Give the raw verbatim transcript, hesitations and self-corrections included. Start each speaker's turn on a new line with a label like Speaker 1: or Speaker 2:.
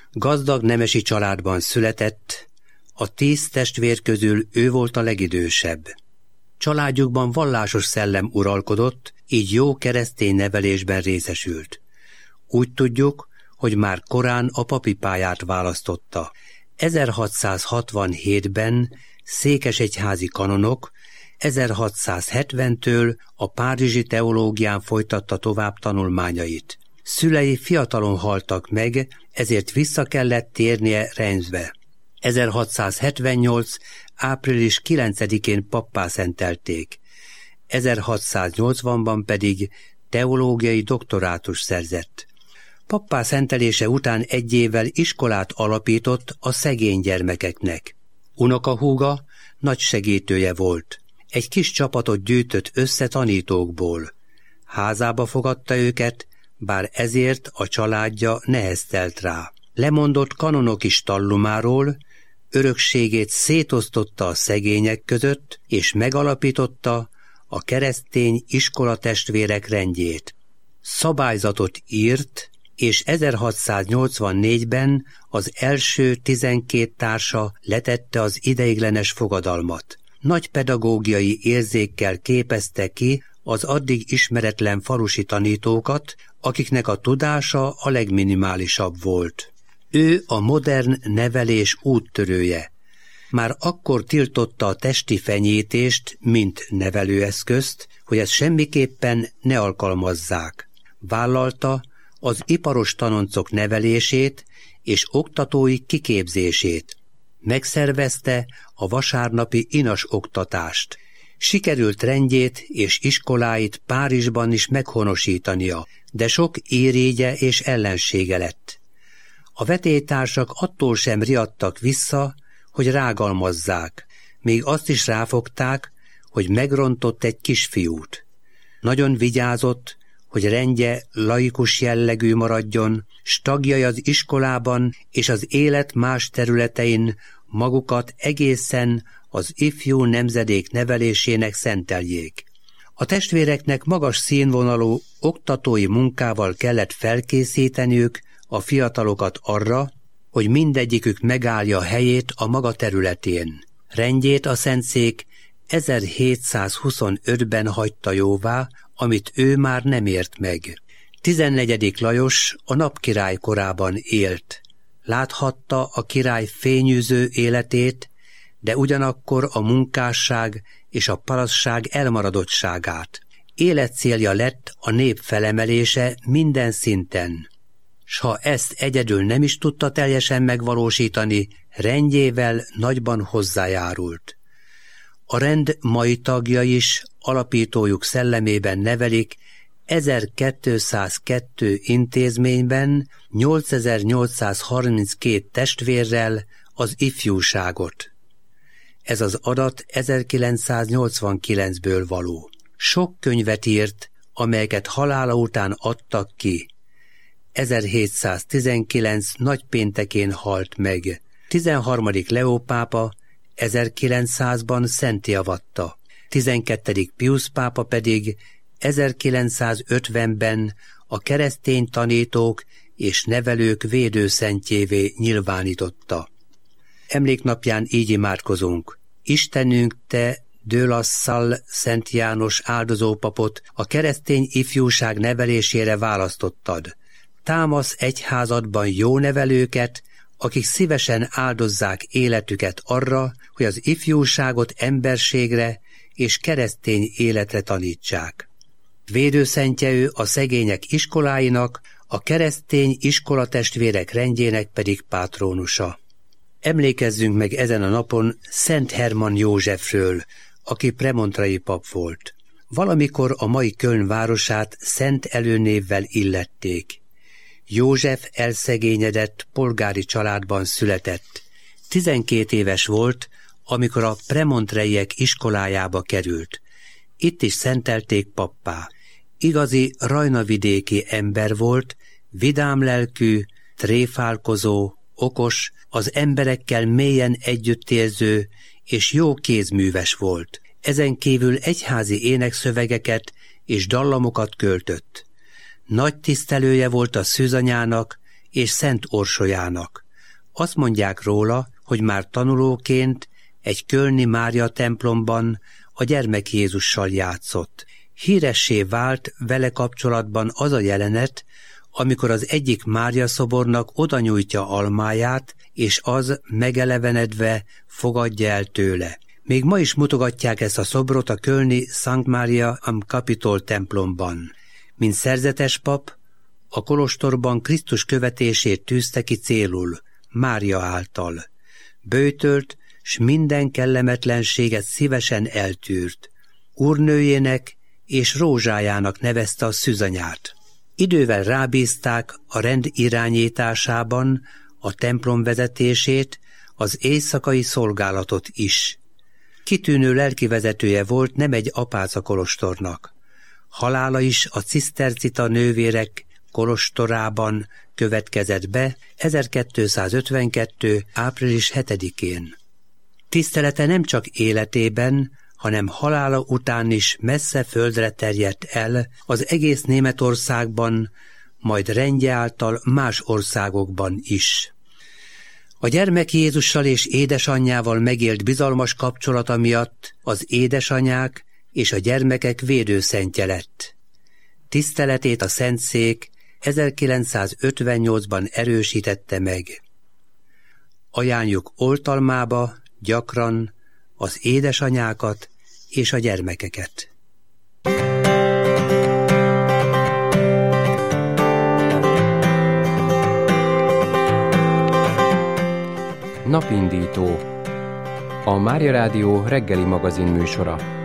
Speaker 1: Gazdag nemesi családban született, a tíz testvér közül ő volt a legidősebb. Családjukban vallásos szellem uralkodott, így jó keresztény nevelésben részesült. Úgy tudjuk, hogy már korán a papi pályát választotta. ezerhatszázhatvanhétben székesegyházi kanonok, ezerhatszázhetventől a párizsi teológián folytatta tovább tanulmányait. Szülei fiatalon haltak meg, ezért vissza kellett térnie Reims-be. ezerhatszázhetvennyolc. április kilencedikén pappá szentelték. ezerhatszáznyolcvanban pedig teológiai doktorátus szerzett. Pappá szentelése után egy évvel iskolát alapított a szegény gyermekeknek. Unokahúga nagy segítője volt. Egy kis csapatot gyűjtött össze tanítókból. Házába fogadta őket, bár ezért a családja neheztelt rá. Lemondott kanonoki stallumáról, örökségét szétosztotta a szegények között, és megalapította a keresztény iskolatestvérek rendjét. Szabályzatot írt, és ezerhatszáznyolcvannégyben az első tizenkét társa letette az ideiglenes fogadalmat. Nagy pedagógiai érzékkel képezte ki az addig ismeretlen falusi tanítókat, akiknek a tudása a legminimálisabb volt. Ő a modern nevelés úttörője. Már akkor tiltotta a testi fenyítést, mint nevelőeszközt, hogy ezt semmiképpen ne alkalmazzák. Vállalta az iparos tanoncok nevelését és oktatói kiképzését. Megszervezte a vasárnapi inas oktatást. Sikerült rendjét és iskoláit Párizsban is meghonosítania, de sok érégye és ellensége lett. A vetélytársak attól sem riadtak vissza, hogy rágalmazzák, még azt is ráfogták, hogy megrontott egy kisfiút. Nagyon vigyázott, hogy rendje laikus jellegű maradjon, s tagjai az iskolában és az élet más területein magukat egészen az ifjú nemzedék nevelésének szenteljék. A testvéreknek magas színvonalú oktatói munkával kellett felkészíteniük a fiatalokat arra, hogy mindegyikük megállja a helyét a maga területén. Rendjét a szentszék ezerhétszázhuszonötben hagyta jóvá, amit ő már nem ért meg. tizennegyedik Lajos a napkirály korában élt. Láthatta a király fényűző életét, de ugyanakkor a munkásság és a parasztság elmaradottságát. Életcélja lett a nép felemelése minden szinten. S ha ezt egyedül nem is tudta teljesen megvalósítani, rendjével nagyban hozzájárult. A rend mai tagjai is alapítójuk szellemében nevelik ezerkétszázkettő intézményben nyolcezer-nyolcszázharminckét testvérrel az ifjúságot. Ez az adat ezerkilencszáznyolcvankilencből való. Sok könyvet írt, amelyeket halála után adtak ki. ezerhétszáztizenkilenc nagypéntekén halt meg. tizenharmadik Leó pápa ezerkilencszázban szentté avatta. tizenkettedik Piusz pápa pedig ezerkilencszázötvenben a keresztény tanítók és nevelők védőszentjévé nyilvánította. Emléknapján így imádkozunk. Istenünk, te de La Salle Szent János áldozópapot a keresztény ifjúság nevelésére választottad. Támasz egyházadban jó nevelőket, akik szívesen áldozzák életüket arra, hogy az ifjúságot emberségre és keresztény életre tanítsák. Védőszentje ő a szegények iskoláinak, a keresztény iskolatestvérek rendjének pedig pátrónusa. Emlékezzünk meg ezen a napon Szent Herman Józsefről, aki premontrai pap volt. Valamikor a mai Köln városát szent előnévvel illették. József elszegényedett polgári családban született. Tizenkét éves volt, amikor a premontreiek iskolájába került. Itt is szentelték pappá. Igazi rajnavidéki ember volt, vidám lelkű, tréfálkozó, okos, az emberekkel mélyen együttérző és jó kézműves volt. Ezen kívül egyházi énekszövegeket és dallamokat költött. Nagy tisztelője volt a szűzanyának és Szent Orsolyának. Azt mondják róla, hogy már tanulóként egy kölni Mária templomban a gyermek Jézussal játszott. Híressé vált vele kapcsolatban az a jelenet, amikor az egyik Mária szobornak oda nyújtja almáját, és az megelevenedve fogadja el tőle. Még ma is mutogatják ezt a szobrot a kölni Szent Mária am Capitol templomban. Mint szerzetes pap, a kolostorban Krisztus követését tűzte ki célul, Mária által. Böjtölt, s minden kellemetlenséget szívesen eltűrt. Úrnőjének és rózsájának nevezte a szűzanyát. Idővel rábízták a rend irányításában a templom vezetését, az éjszakai szolgálatot is. Kitűnő lelkivezetője volt nem egy apáca kolostornak. Halála is a cisztercita nővérek kolostorában következett be ezerkétszázötvenkettő. április hetedikén. Tisztelete nem csak életében, hanem halála után is messze földre terjedt el az egész Németországban, majd rendje által más országokban is. A gyermek Jézussal és édesanyjával megélt bizalmas kapcsolata miatt az édesanyák és a gyermekek védőszentje lett. Tiszteletét a Szentszék ezerkilencszázötvennyolcban erősítette meg. Ajánljuk oltalmába gyakran az édesanyákat és a gyermekeket.
Speaker 2: Napindító. A Mária Rádió reggeli magazin műsora.